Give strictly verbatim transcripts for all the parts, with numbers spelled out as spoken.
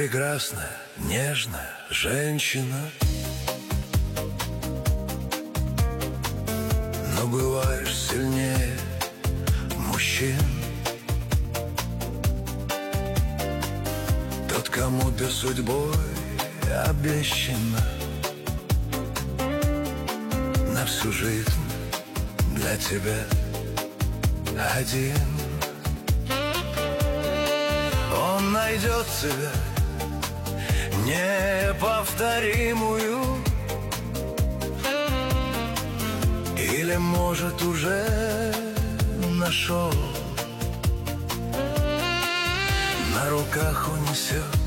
прекрасная, нежная женщина, но бываешь сильнее мужчин. Тот, кому ты судьбой обещана на всю жизнь, для тебя один. Он найдет тебя неповторимую, или, может, уже нашел. На руках унесет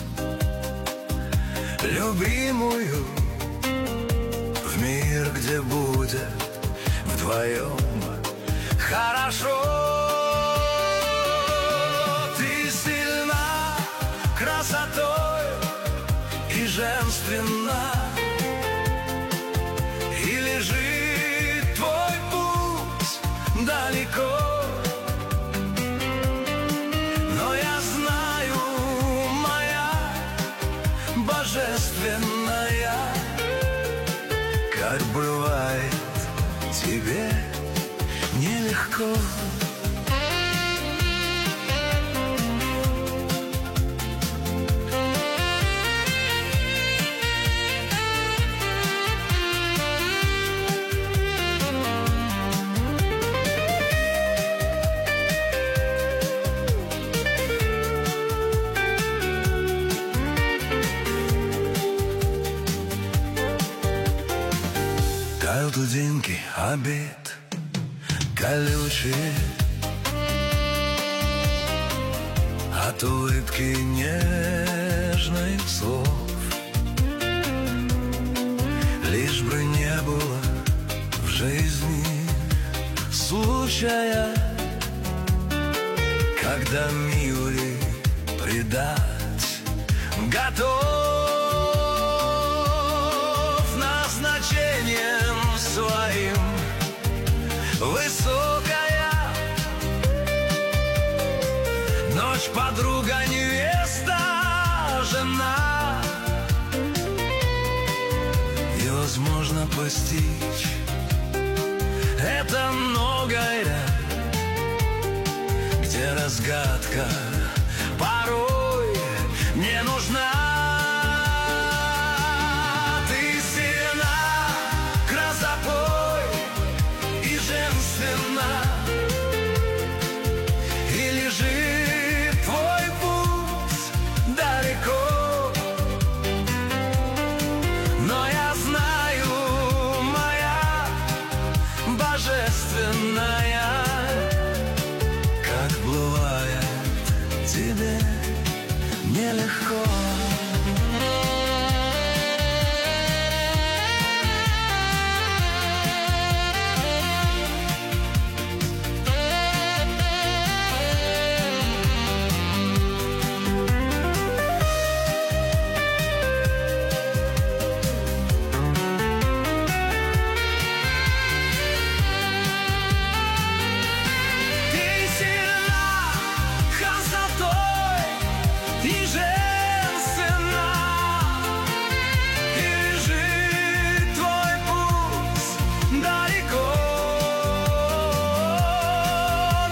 любимую в мир, где будет вдвоем хорошо. Ты сильна красотой и женственна, и лежит твой путь далеко. Но я знаю, моя божественная, как бывает тебе нелегко. Тают льдинки обид колючие, от улыбки нежных слов. Лишь бы не было в жизни случая, когда милый предать готов назначением своим. Высокая ночь, подруга, невеста, жена, и возможно постичь это многое, где разгадка порой не нужна. Ты сильна красотой и женственна, и лежит твой путь далеко. Но я знаю, моя божественная, как бывает тебе нелегко.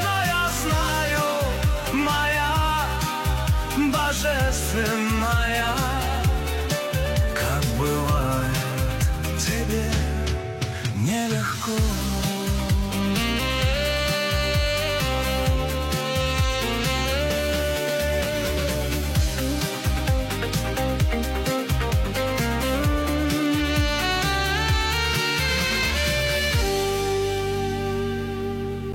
Божественная,